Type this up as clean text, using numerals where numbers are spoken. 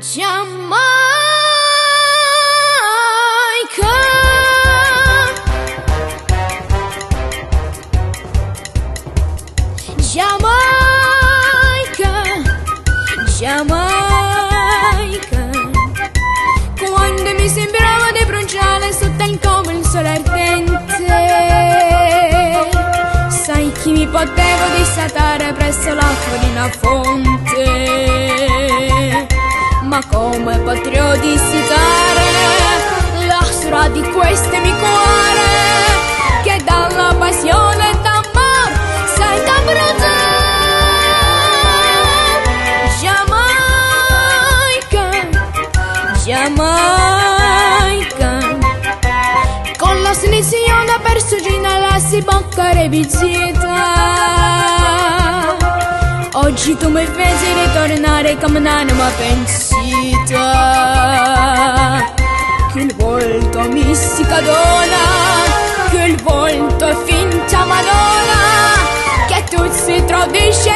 Giamaica, Giamaica, Giamaica. Quando mi sembrava di bruciare sotto il come il sole ardente, sai chi mi potevo dissatare presso l'acqua di una fonte. Ma come potrò dissitare l'astra di questo mio cuore, che dalla passione e d'amor sai da bruciare. Giamaica, Giamaica, con la snizione per sugina la si bocca revizieta. Oggi tu mi fai ritornare come un'anima pensita, che il volto mistica dona, che il volto è finta Madonna, che tu si tradisce